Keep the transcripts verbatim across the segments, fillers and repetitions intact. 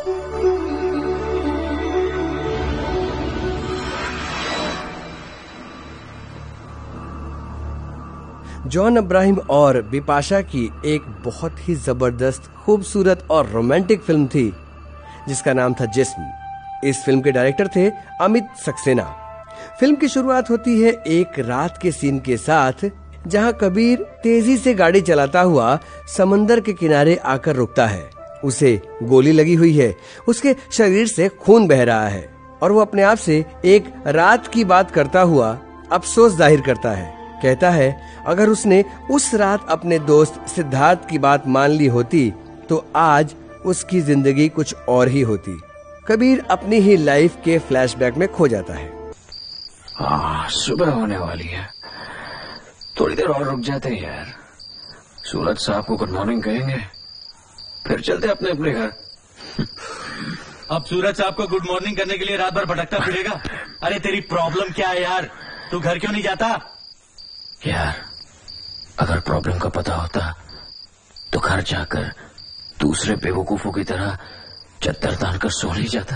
John Abraham और बिपाशा की एक बहुत ही जबरदस्त, खूबसूरत और रोमांटिक फिल्म थी जिसका नाम था जिस्म। इस फिल्म के डायरेक्टर थे अमित सक्सेना। फिल्म की शुरुआत होती है एक रात के सीन के साथ जहां कबीर तेजी से गाड़ी चलाता हुआ समंदर के किनारे आकर रुकता है। उसे गोली लगी हुई है, उसके शरीर से खून बह रहा है और वो अपने आप से एक रात की बात करता हुआ अफसोस जाहिर करता है। कहता है अगर उसने उस रात अपने दोस्त सिद्धार्थ की बात मान ली होती तो आज उसकी जिंदगी कुछ और ही होती। कबीर अपनी ही लाइफ के फ्लैशबैक में खो जाता है। हाँ, सुबह होने वाली है, थोड़ी देर और रुक जाते हैं यार। सूरज साहब को गुड मॉर्निंग कहेंगे, फिर चलते अपने अपने घर। अब सूरज साहब को गुड मॉर्निंग करने के लिए रात भर भटकता फिरेगा? अरे तेरी प्रॉब्लम क्या है यार, तू घर क्यों नहीं जाता? यार अगर प्रॉब्लम का पता होता तो घर जाकर दूसरे बेवकूफों की तरह चद्दर तान कर सो नहीं जाता।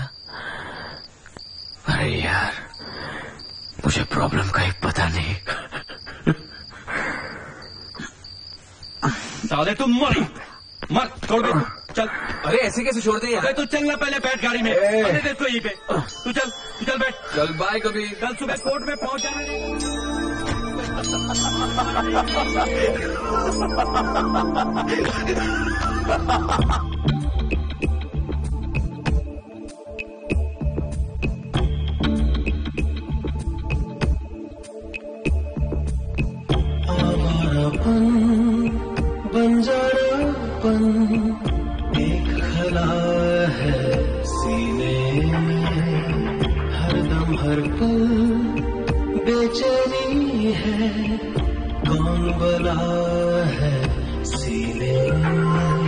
अरे यार मुझे प्रॉब्लम का ही पता नहीं। साले तुम मर मर छोड़ दे, चल। अरे ऐसे कैसे छोड़ दे यार? तू चल ना, पहले बैठ गाड़ी में। अरे देखो यहीं पे, तू चल तू चल बैठ। चल बाय कबीर, कल सुबह कोर्ट में पहुंच जाना। आवारापन, बंजारापन एक खला है सीने में, हरदम हर पल बेचैनी है, कौन बला है सीने में।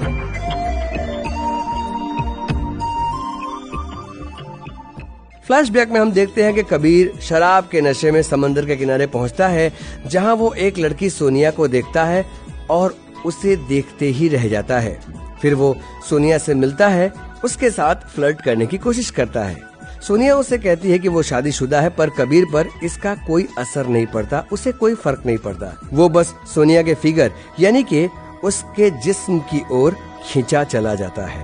फ्लैशबैक में हम देखते हैं कि कबीर शराब के नशे में समंदर के किनारे पहुंचता है जहां वो एक लड़की सोनिया को देखता है और उसे देखते ही रह जाता है। फिर वो सोनिया से मिलता है, उसके साथ फ्लर्ट करने की कोशिश करता है। सोनिया उसे कहती है कि वो शादीशुदा है, पर कबीर पर इसका कोई असर नहीं पड़ता, उसे कोई फर्क नहीं पड़ता। वो बस सोनिया के फिगर यानी कि उसके जिस्म की ओर खींचा चला जाता है।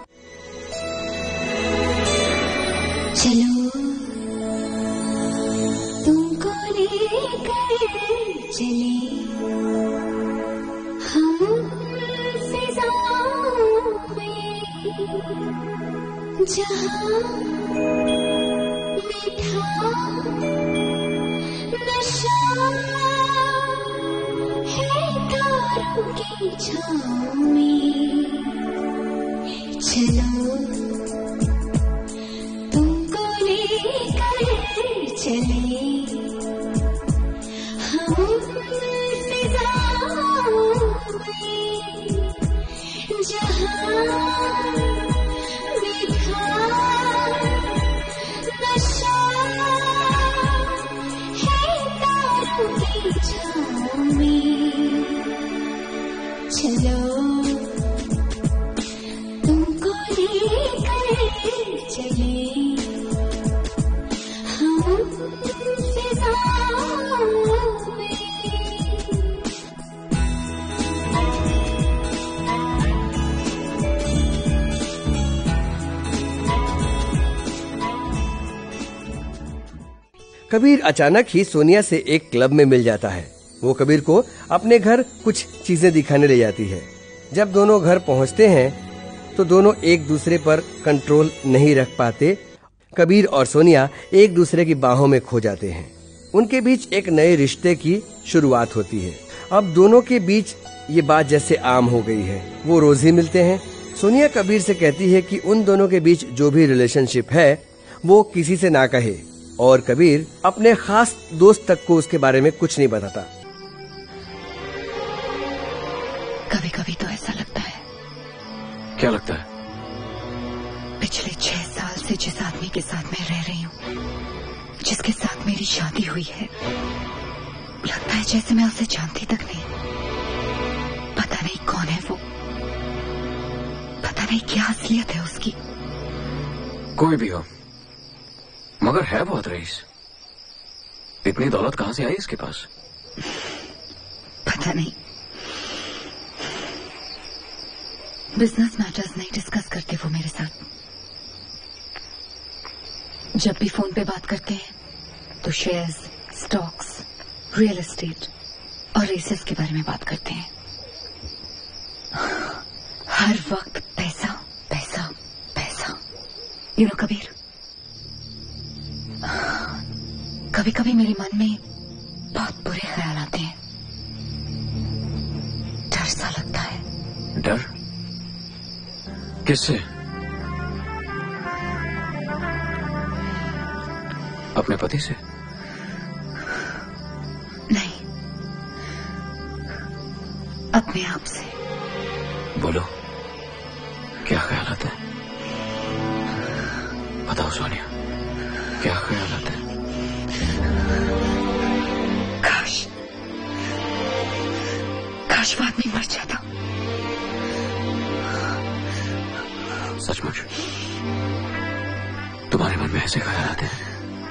चलो तुमको लेकर चले हम फिजाओं में, जहां मीठा नशा है तारों की छाँव में। चलो तुमको लेकर चले हम फिजाओं में, जहां मीठा नशा है तारों की छाँव में। चलो तुमको लेकर चले हम फिजाओं में। कबीर अचानक ही सोनिया से एक क्लब में मिल जाता है। वो कबीर को अपने घर कुछ चीजें दिखाने ले जाती है। जब दोनों घर पहुंचते हैं तो दोनों एक दूसरे पर कंट्रोल नहीं रख पाते। कबीर और सोनिया एक दूसरे की बाहों में खो जाते हैं। उनके बीच एक नए रिश्ते की शुरुआत होती है। अब दोनों के बीच ये बात जैसे आम हो गई है। वो रोज ही मिलते हैं। सोनिया कबीर से कहती है कि उन दोनों के बीच जो भी रिलेशनशिप है वो किसी से ना कहे, और कबीर अपने खास दोस्त तक को उसके बारे में कुछ नहीं बताता। कभी कभी तो ऐसा लगता है। क्या लगता है? पिछले छह साल से जिस आदमी के साथ मैं रह रही हूँ, जिसके साथ मेरी शादी हुई है, लगता है जैसे मैं उसे जानती तक नहीं। पता नहीं कौन है वो, पता नहीं क्या असलियत है उसकी। कोई भी हो, मगर है बहुत रईस। इतनी दौलत कहां से आई इसके पास? पता नहीं। बिजनेस मैटर्स नहीं डिस्कस करते वो मेरे साथ। जब भी फोन पे बात करते हैं तो शेयर्स, स्टॉक्स, रियल एस्टेट और रेसेस के बारे में बात करते हैं। हर वक्त पैसा पैसा पैसा। यू नो कबीर, कभी कभी मेरे मन में बहुत बुरे ख्याल आते हैं। डर सा लगता है। डर? किससे? अपने पति से? नहीं, अपने आप से। बोलो, क्या ख्याल आता है? बताओ सोनिया, क्या ख्याल आता है? काश काश वो आदमी मर जाता। सचमुच तुम्हारे मन में ऐसे ख्याल आते हैं?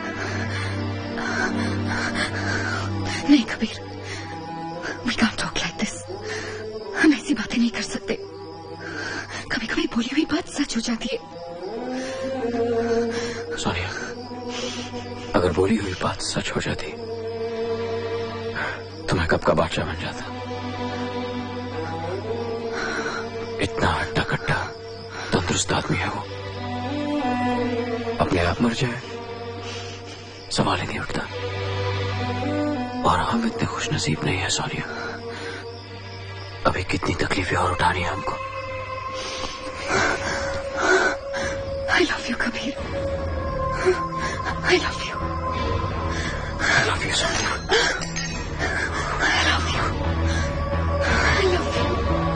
नहीं Kabir, we can't talk like this। हम ऐसी बातें नहीं कर सकते। कभी कभी बोली हुई बात सच हो जाती है। सोनिया, अगर बोली हुई बात सच हो जाती तो मैं कब का बादशाह बन जाता। इतना हट्टा कट्टा तंदुरुस्त आदमी है वो, अपने आप मर जाए सवाल ही नहीं उठता। और हम इतने खुश नसीब नहीं है सोनिया। अभी कितनी तकलीफें और उठानी है हमको। I love you Kabir. I love you। I love you Sonia. I love you। I love you।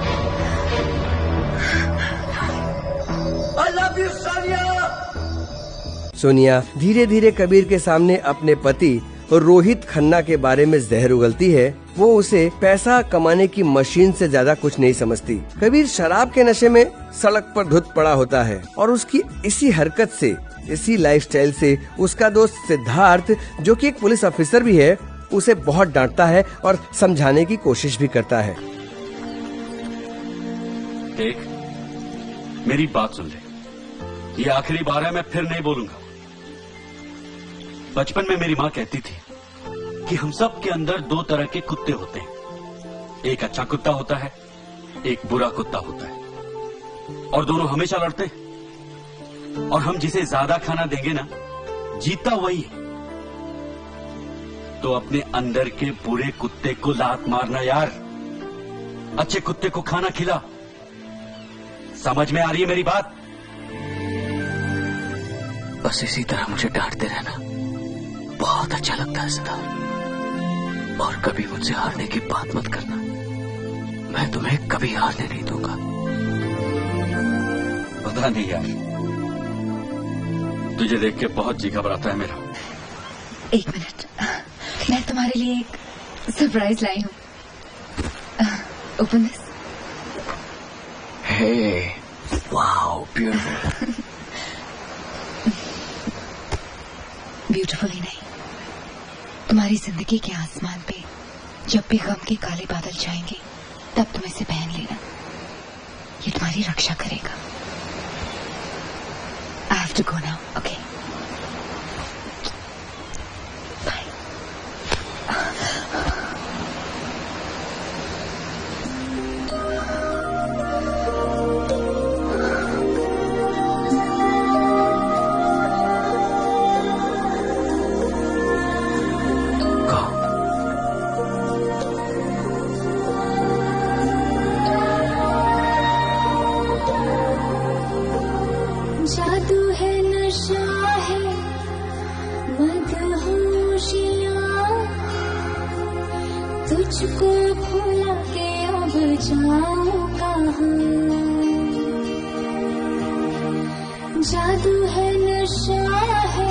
I love you, Sonia. Sonia धीरे धीरे कबीर के सामने अपने पति रोहित खन्ना के बारे में जहर उगलती है। वो उसे पैसा कमाने की मशीन से ज्यादा कुछ नहीं समझती। कबीर शराब के नशे में सड़क पर धुत पड़ा होता है और उसकी इसी हरकत से, इसी लाइफस्टाइल से उसका दोस्त सिद्धार्थ, जो कि एक पुलिस ऑफिसर भी है, उसे बहुत डांटता है और समझाने की कोशिश भी करता है। देख, मेरी बात सुन ले। ये आखिरी बार है, मैं फिर नहीं बोलूंगा। बचपन में मेरी माँ कहती थी कि हम सब के अंदर दो तरह के कुत्ते होते हैं। एक अच्छा कुत्ता होता है, एक बुरा कुत्ता होता है, और दोनों हमेशा लड़ते हैं। और हम जिसे ज्यादा खाना देंगे ना, जीतता वही है। तो अपने अंदर के बुरे कुत्ते को लात मारना यार, अच्छे कुत्ते को खाना खिला। समझ में आ रही है मेरी बात? बस इसी तरह मुझे डांटते रहना बहुत अच्छा लगता है सदा। और कभी मुझसे हारने की बात मत करना। मैं तुम्हें कभी हारने नहीं दूंगा। पता नहीं यार, तुझे देख के बहुत जी घबराता है मेरा। एक मिनट, मैं तुम्हारे लिए एक सरप्राइज लाई हूँ। Open this. Hey, wow, beautiful. Beautiful ही नहीं, तुम्हारी जिंदगी के आसमान पे जब भी गम के काले बादल छाएंगे, तब तुम इसे पहन लेना। ये तुम्हारी रक्षा करेगा। I have to go now, okay? Bye. जादू है, नशा है, मदहोशियाँ, तुझको भुला के अब जाऊं कहाँ। जादू है, नशा है,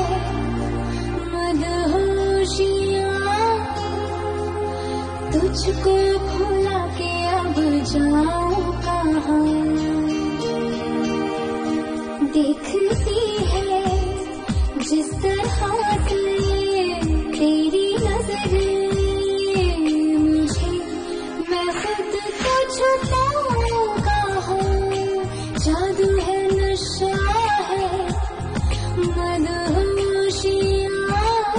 मदहोशियाँ, तुझको भुला के अब जाऊं कहाँ। देखती है जिस तरह से तेरी नजरें मुझे, मैं खुद को छुपाऊं कहाँ, जादू है नशा है मदहोशियाँ,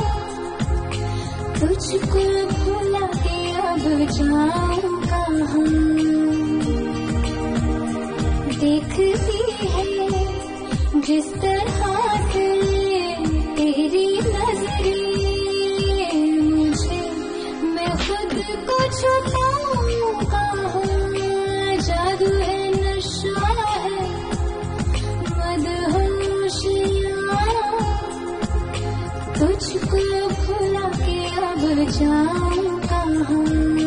तुझको भुला के अब जाऊं कहाँ। देखती है जिस तरह से तेरी नजरें मुझे, मैं खुद को छुपाऊं कहाँ, जादू है नशा है मदहोशियाँ, तुझको भुला के अब जाऊं कहाँ।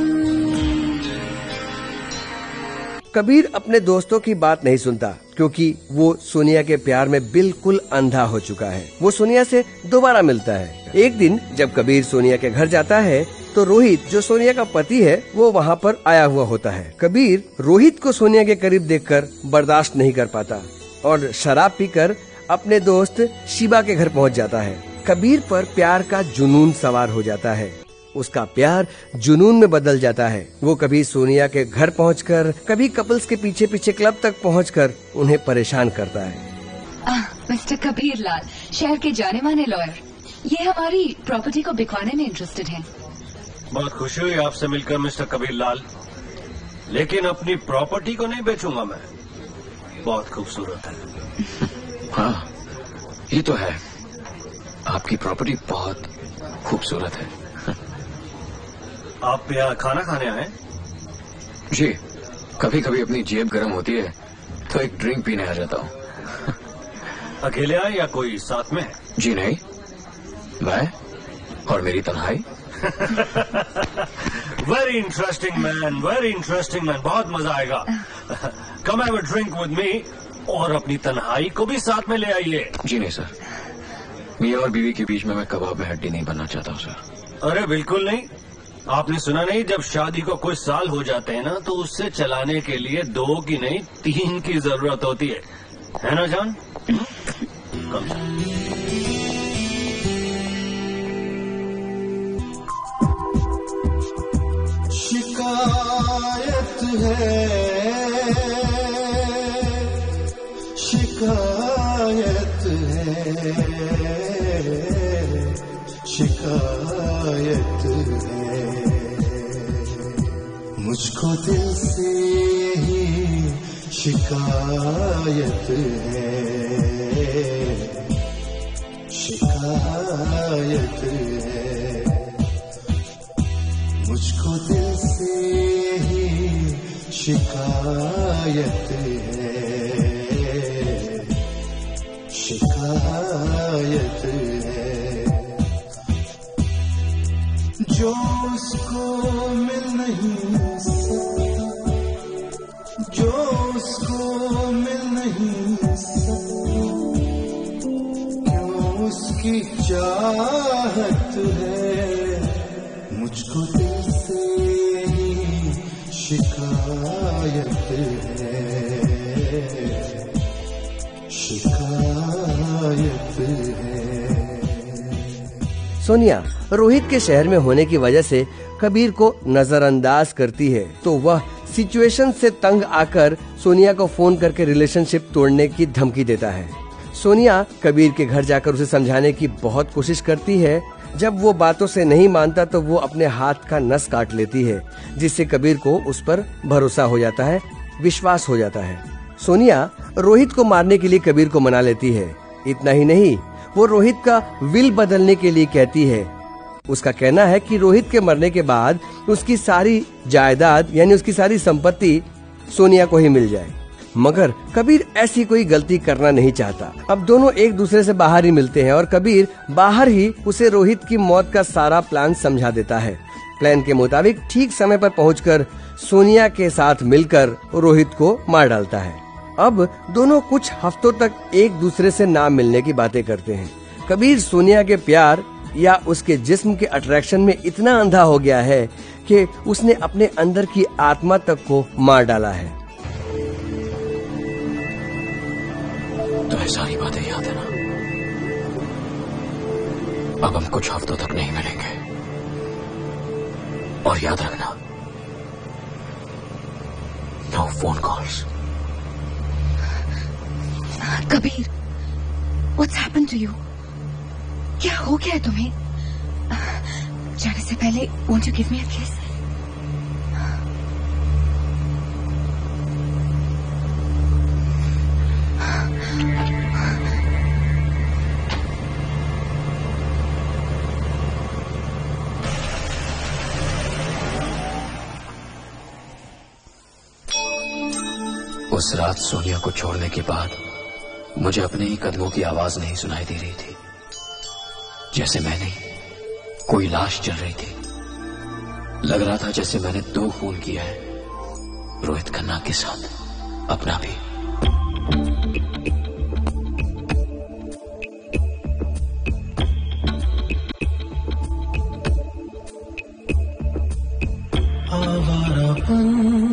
कबीर अपने दोस्तों की बात नहीं सुनता क्योंकि वो सोनिया के प्यार में बिल्कुल अंधा हो चुका है। वो सोनिया से दोबारा मिलता है। एक दिन जब कबीर सोनिया के घर जाता है तो रोहित, जो सोनिया का पति है, वो वहाँ पर आया हुआ होता है। कबीर रोहित को सोनिया के करीब देखकर बर्दाश्त नहीं कर पाता और शराब पीकर अपने दोस्त शिवा के घर पहुँच जाता है। कबीर पर प्यार का जुनून सवार हो जाता है। उसका प्यार जुनून में बदल जाता है। वो कभी सोनिया के घर पहुंचकर, कभी कपल्स के पीछे पीछे क्लब तक पहुंचकर उन्हें परेशान करता है। आ, मिस्टर कबीर लाल, शहर के जाने माने लॉयर, ये हमारी प्रॉपर्टी को बिकवाने में इंटरेस्टेड हैं। बहुत खुशी हुई आपसे मिलकर मिस्टर कबीर लाल, लेकिन अपनी प्रॉपर्टी को नहीं बेचूंगा मैं। बहुत खूबसूरत है। हाँ, ये तो है, आपकी प्रॉपर्टी बहुत खूबसूरत है। आप यहाँ खाना खाने आए? जी, कभी कभी अपनी जेब गर्म होती है तो एक ड्रिंक पीने आ जाता हूँ। अकेले आए या कोई साथ में? जी नहीं, मैं और मेरी तन्हाई। Very interesting man, very interesting man, बहुत मजा आएगा। Come have a drink with me, और अपनी तन्हाई को भी साथ में ले आइए। जी नहीं सर, मियाँ और बीवी के बीच में मैं कबाब में हड्डी नहीं बनना चाहता हूँ सर। अरे बिल्कुल नहीं। आपने सुना नहीं, जब शादी को कुछ साल हो जाते हैं ना तो उससे चलाने के लिए दो की नहीं तीन की जरूरत होती है, है ना जान? कम शिकायत है, शिकायत है, शिकायत है, मुझको दिल से ही शिकायत है, शिकायत है, मुझको दिल से ही शिकायत है, शिकायत है, जो उसको मिल नहीं सकता, जो उसको मिल नहीं सकता, क्यों उसकी चाहत है, मुझको दिल से ही शिकायत है, शिकायत है। सोनिया रोहित के शहर में होने की वजह से कबीर को नजरअंदाज करती है, तो वह सिचुएशन से तंग आकर सोनिया को फोन करके रिलेशनशिप तोड़ने की धमकी देता है। सोनिया कबीर के घर जाकर उसे समझाने की बहुत कोशिश करती है। जब वो बातों से नहीं मानता तो वो अपने हाथ का नस काट लेती है, जिससे कबीर को उस पर भरोसा हो जाता है, विश्वास हो जाता है। सोनिया रोहित को मारने के लिए कबीर को मना लेती है। इतना ही नहीं, वो रोहित का विल बदलने के लिए कहती है। उसका कहना है कि रोहित के मरने के बाद उसकी सारी जायदाद यानी उसकी सारी संपत्ति सोनिया को ही मिल जाए, मगर कबीर ऐसी कोई गलती करना नहीं चाहता। अब दोनों एक दूसरे से बाहर ही मिलते हैं और कबीर बाहर ही उसे रोहित की मौत का सारा प्लान समझा देता है। प्लान के मुताबिक ठीक समय पर पहुंचकर सोनिया के साथ मिलकर रोहित को मार डालता है। अब दोनों कुछ हफ्तों तक एक दूसरे से ना मिलने की बातें करते हैं। कबीर सोनिया के प्यार या उसके जिस्म के अट्रैक्शन में इतना अंधा हो गया है कि उसने अपने अंदर की आत्मा तक को मार डाला है। तुम्हें सारी बातें याद है ना? अब हम कुछ हफ्तों तक नहीं मिलेंगे। और याद रखना, no phone calls. Kabir, what's happened to you? क्या हो गया है तुम्हें? जाने से पहले won't you give me a kiss? उस रात सोनिया को छोड़ने के बाद मुझे अपने ही कदमों की आवाज नहीं सुनाई दे रही थी। जैसे मैंने कोई लाश चल रही थी। लग रहा था जैसे मैंने दो खून किया है, रोहित खन्ना के साथ अपना भी। आवारापन,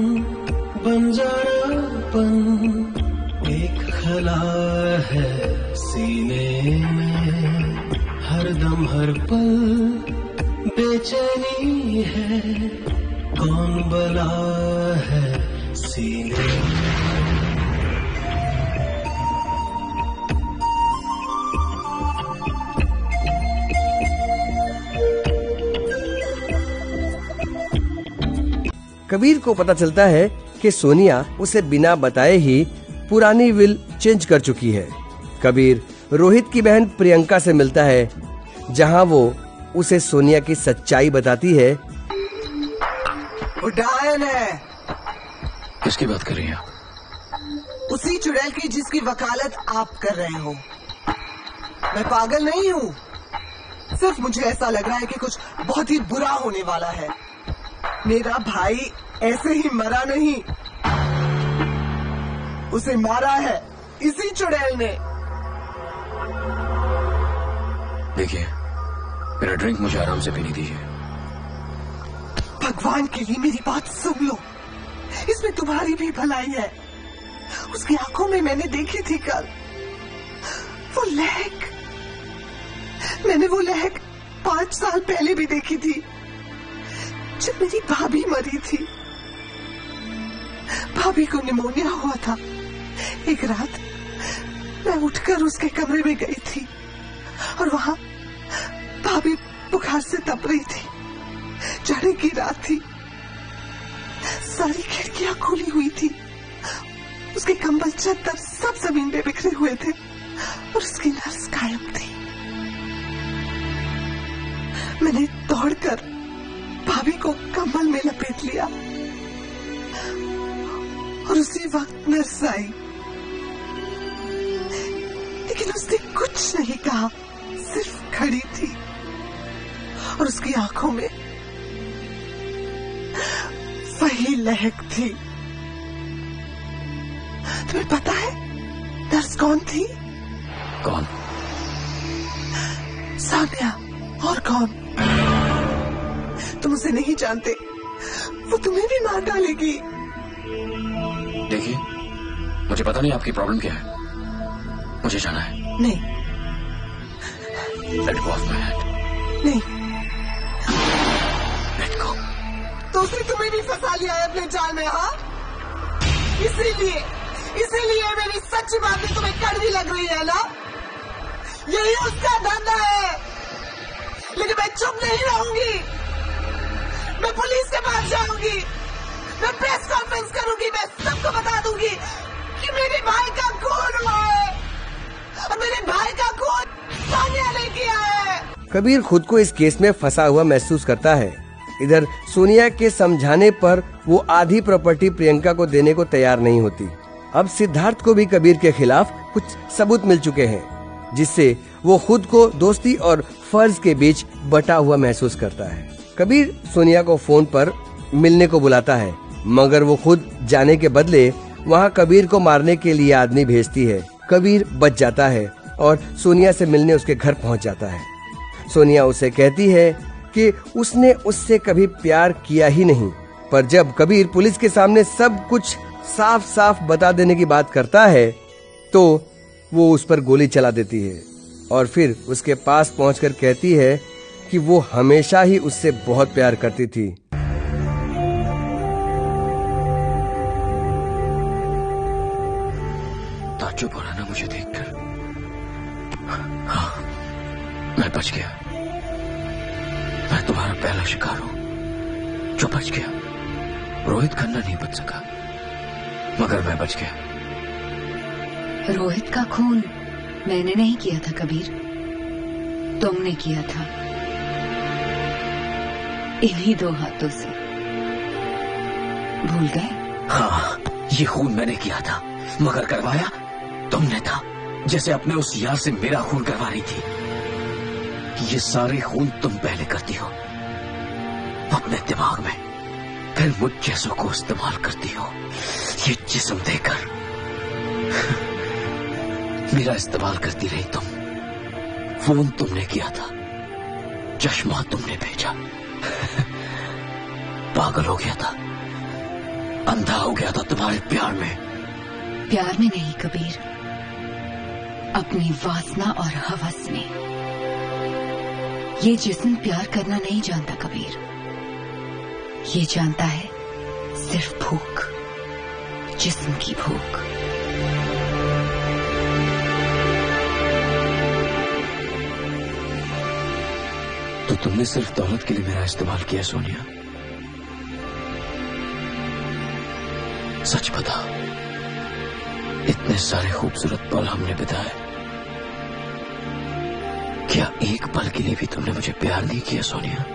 बंजारापन एक खला है सीने में, हर दम हर पल बेचैनी है, कौन बला है सीने में। कबीर को पता चलता है कि सोनिया उसे बिना बताए ही पुरानी विल चेंज कर चुकी है। कबीर रोहित की बहन प्रियंका से मिलता है, जहां वो उसे सोनिया की सच्चाई बताती है। वो डायन है। किसकी बात कर रही हैं? उसी चुड़ैल की जिसकी वकालत आप कर रहे हो। मैं पागल नहीं हूँ, सिर्फ मुझे ऐसा लग रहा है कि कुछ बहुत ही बुरा होने वाला है। मेरा भाई ऐसे ही मरा नहीं, उसे मारा है इसी चुड़ैल ने। देखिए, मेरा ड्रिंक मुझे आराम से पीने दीजिए। भगवान के लिए मेरी बात सुन लो, इसमें तुम्हारी भी भलाई है। उसकी आंखों में मैंने देखी थी कल वो लहक। मैंने वो लहक पांच साल पहले भी देखी थी, जब मेरी भाभी मरी थी। भाभी को निमोनिया हुआ था। एक रात मैं उठकर उसके कमरे में गई थी और वहां भाभी बुखार से तप रही थी। जाड़े की रात थी, सारी खिड़कियां खुली हुई थी, उसके कंबल चादर सब जमीन पे बिखरे हुए थे और उसकी नर्स गायब थी। मैंने दौड़कर भाभी को कंबल में लपेट लिया और उसी वक्त नर्स आई, लेकिन उसने कुछ नहीं कहा, सिर्फ खड़ी थी और उसकी आंखों में वही लहक थी। तुम्हें पता है नर्स कौन थी? कौन? सानिया। और कौन? तुम उसे नहीं जानते, वो तुम्हें भी मार डालेगी। देखिए, मुझे पता नहीं आपकी प्रॉब्लम क्या है, मुझे जाना है। नहीं। Let go of my hand. नहीं। Let go. तो उसने तुम्हें भी फंसा लिया है अपने जाल में, हाँ? इसीलिए इसीलिए मेरी सच्ची बातें तुम्हें कड़वी लग रही है ना? यही उसका धंधा है। लेकिन मैं चुप नहीं रहूंगी, मैं पुलिस के पास जाऊंगी, मैं प्रेस कॉन्फ्रेंस करूंगी, मैं सबको बता दूंगी कि मेरे भाई का खून हुआ है और मेरे भाई का खून सोनिया ने किया है। कबीर खुद को इस केस में फंसा हुआ महसूस करता है। इधर सोनिया के समझाने पर वो आधी प्रॉपर्टी प्रियंका को देने को तैयार नहीं होती। अब सिद्धार्थ को भी कबीर के खिलाफ कुछ सबूत मिल चुके हैं, जिससे वो खुद को दोस्ती और फर्ज के बीच बटा हुआ महसूस करता है। कबीर सोनिया को फोन पर मिलने को बुलाता है, मगर वो खुद जाने के बदले वहाँ कबीर को मारने के लिए आदमी भेजती है। कबीर बच जाता है और सोनिया से मिलने उसके घर पहुँच जाता है। सोनिया उसे कहती है कि उसने उससे कभी प्यार किया ही नहीं, पर जब कबीर पुलिस के सामने सब कुछ साफ साफ बता देने की बात करता है तो वो उस पर गोली चला देती है और फिर उसके पास पहुंचकर कहती है कि वो हमेशा ही उससे बहुत प्यार करती थी। ताज्जुब हो रहा ना मुझे देखकर? हाँ, मैं बच गया। मैं तुम्हारा पहला शिकार हूं जो बच गया। रोहित खन्ना नहीं बच सका, मगर मैं बच गया। रोहित का खून मैंने नहीं किया था कबीर, तुमने किया था इन्हीं दो हाथों से। भूल गए? हाँ, ये खून मैंने किया था, मगर करवाया तुमने था, जैसे अपने उस यार से मेरा खून करवा रही थी। ये सारे खून तुम पहले करती हो अपने दिमाग में, फिर मुझ जैसों को इस्तेमाल करती हो ये जिस्म देकर। मेरा इस्तेमाल करती रही तुम। फोन तुमने किया था, चश्मा तुमने भेजा। पागल हो गया था, अंधा हो गया था तुम्हारे प्यार में। प्यार में नहीं कबीर, अपनी वासना और हवस में। ये जिस्म प्यार करना नहीं जानता कबीर, ये जानता है सिर्फ भूख, जिस्म की भूख। तो तुमने सिर्फ दौलत के लिए मेरा इस्तेमाल किया सोनिया? सच बता, इतने सारे खूबसूरत पल हमने बिताए, क्या एक पल के लिए भी तुमने मुझे प्यार नहीं किया सोनिया?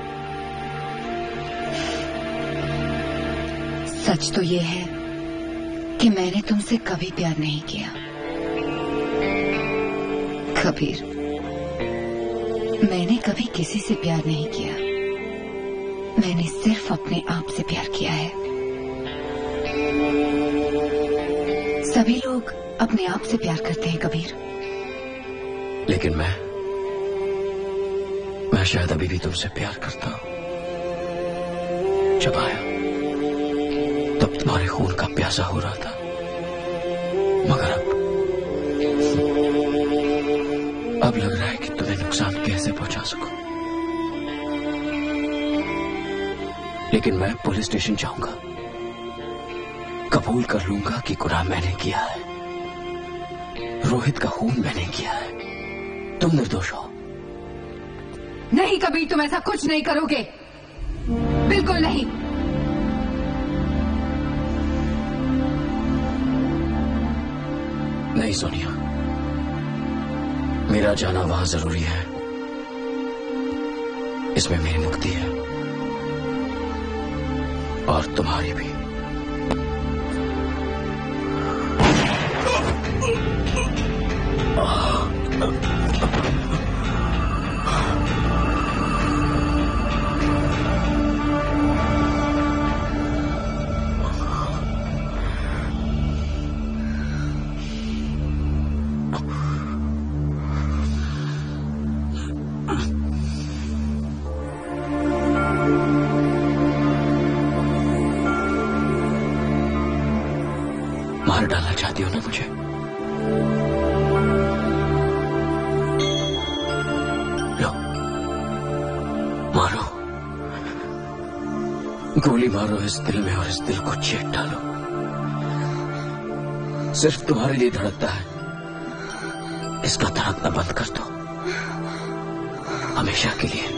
सच तो ये है कि मैंने तुमसे कभी प्यार नहीं किया कबीर। मैंने कभी किसी से प्यार नहीं किया, मैंने सिर्फ अपने आप से प्यार किया है। सभी लोग अपने आप से प्यार करते हैं कबीर, लेकिन मैं मैं शायद अभी भी तुमसे प्यार करता हूं। जब आया तब तुम्हारे खून का प्यासा हो रहा था, मगर अब अब लग रहा है कि तुम्हें नुकसान कैसे पहुंचा सकूं। लेकिन मैं पुलिस स्टेशन जाऊंगा, कबूल कर लूंगा कि गुनाह मैंने किया है, रोहित का खून मैंने किया है, तुम निर्दोष हो। नहीं कबीर, तुम ऐसा कुछ नहीं करोगे, बिल्कुल नहीं। नहीं सोनिया, मेरा जाना वहां जरूरी है, इसमें मेरी मुक्ति है और तुम्हारी भी। मार डालना चाहती हो ना मुझे? लो, मारो, गोली मारो इस दिल में और इस दिल को चीर डालो। सिर्फ तुम्हारे लिए धड़कता है, इसका धड़कना बंद कर दो हमेशा के लिए।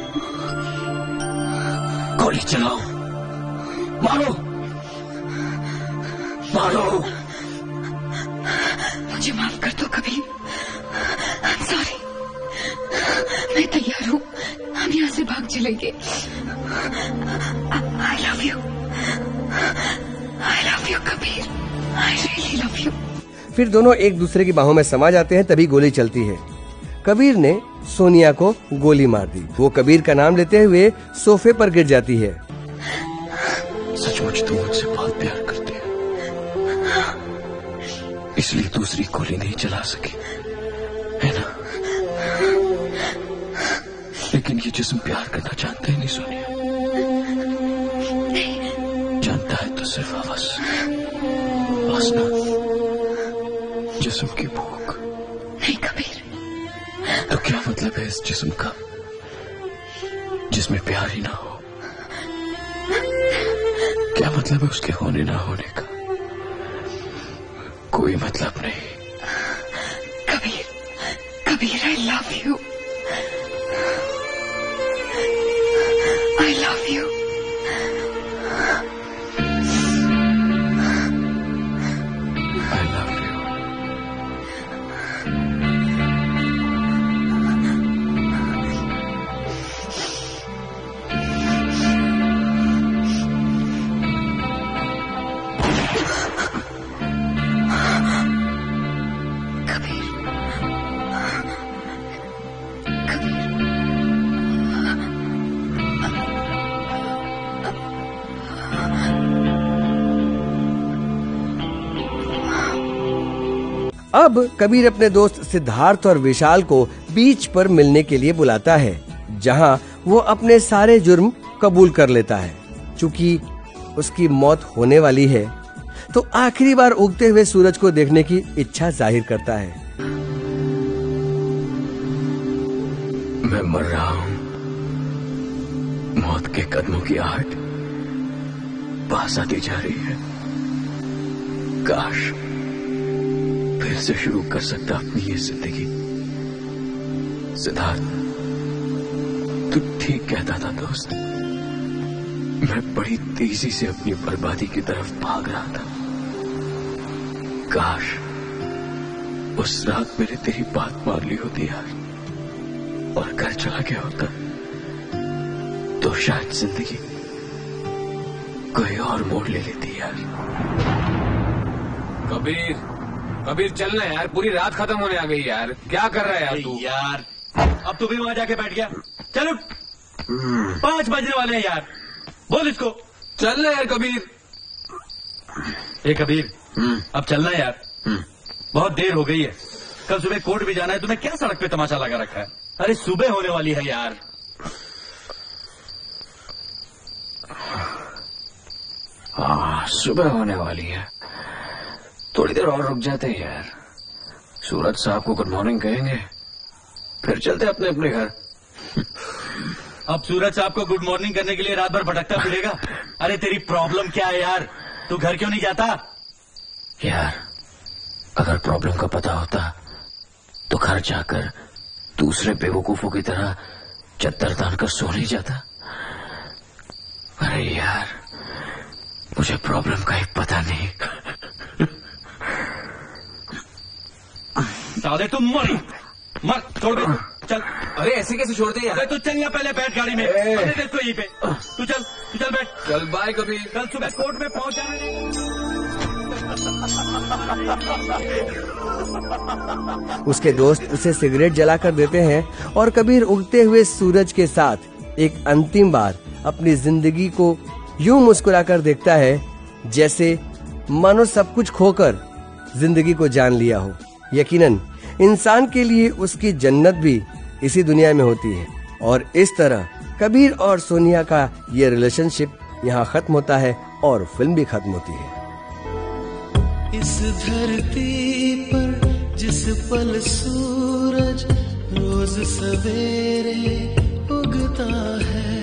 गोली चलाओ, मारो मारो। मुझे माफ कर दो कबीर, I'm sorry। मैं तैयार हूँ, हम यहाँ से भाग चलेंगे। I love you, I love you Kabir, I really love you। फिर दोनों एक दूसरे की बाहों में समा जाते हैं, तभी गोली चलती है। कबीर ने सोनिया को गोली मार दी। वो कबीर का नाम लेते हुए सोफे पर गिर जाती है। सचमुच तुम मुझसे बहुत प्यार करती हो, इसलिए दूसरी गोली नहीं चला सकी, है ना? लेकिन ये जिस्म प्यार करना जानता ही नहीं सोनिया, जानता है तो सिर्फ हवस, वासना, जिस्म की भूख। क्या मतलब है इस जिस्म का जिसमें प्यार ही ना हो? क्या मतलब है उसके होने ना होने का? कोई मतलब नहीं। Kabir, Kabir, I love you, I love you. I love you. अब कबीर अपने दोस्त सिद्धार्थ और विशाल को बीच पर मिलने के लिए बुलाता है, जहां वो अपने सारे जुर्म कबूल कर लेता है। चूंकि उसकी मौत होने वाली है, तो आखिरी बार उगते हुए सूरज को देखने की इच्छा जाहिर करता है। मैं मर रहा हूं, मौत के कदमों की आहट पास आती जा रही है। काश फिर से शुरू कर सकता अपनी ये जिंदगी। सिद्धार्थ, तू ठीक कहता था दोस्त। मैं बड़ी तेजी से अपनी बर्बादी की तरफ भाग रहा था। काश उस रात मैंने तेरी बात मान ली होती यार, और घर चला गया होता, तो शायद जिंदगी कोई और मोड़ ले लेती यार। कबीर, कबीर चलना यार, पूरी रात खत्म होने आ गई यार। क्या कर रहा है यार तू? यार अब तू भी वहां जाके बैठ गया। चलो पांच बजने वाले हैं यार, बोल इसको। चलना यार कबीर। ए कबीर, अब चलना यार, बहुत देर हो गई है। कल सुबह कोर्ट भी जाना है। तुम्हें क्या सड़क पे तमाशा लगा रखा है? अरे सुबह होने वाली है यार। हाँ, सुबह होने वाली है। थोड़ी देर और रुक जाते हैं यार। सूरज साहब को गुड मॉर्निंग कहेंगे, फिर चलते अपने अपने घर। अब सूरज साहब को गुड मॉर्निंग करने के लिए रात भर भटकता फिरेगा? अरे तेरी प्रॉब्लम क्या है यार? तू घर क्यों नहीं जाता? यार अगर प्रॉब्लम का पता होता तो घर जाकर दूसरे बेवकूफों की तरह चद्दर तान कर सो नहीं जाता। अरे यार मुझे प्रॉब्लम का ही पता नहीं। साले तुम मर मर छोड़ दे, चल। अरे ऐसे कैसे छोड़ दे यार? अरे तू चल यहाँ, पहले बैठ गाड़ी में। अरे देख तो यहीं पे, तू चल तू चल बैठ। चल बाय कबीर। कल सुबह कोर्ट में पहुंच जाना। उसके दोस्त उसे सिगरेट जलाकर देते हैं और कबीर उगते हुए सूरज के साथ एक अंतिम बार अपनी जिंदगी को यूं मुस्कुराकर देखता है जैसे मानो सब कुछ खोकर जिंदगी को जान लिया हो। यकीनन इंसान के लिए उसकी जन्नत भी इसी दुनिया में होती है। और इस तरह कबीर और सोनिया का ये रिलेशनशिप यहाँ खत्म होता है और फिल्म भी खत्म होती है। इस धरती पर जिस पल सूरज रोज सवेरे उगता है,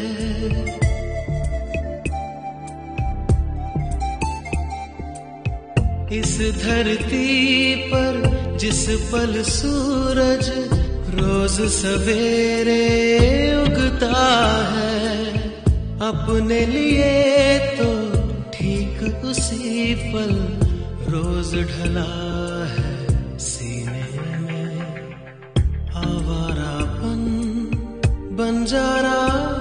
इस धरती पर जिस पल सूरज रोज सवेरे उगता है, अपने लिए तो ठीक उसी पल रोज ढला है सीने में। आवारापन बंजारा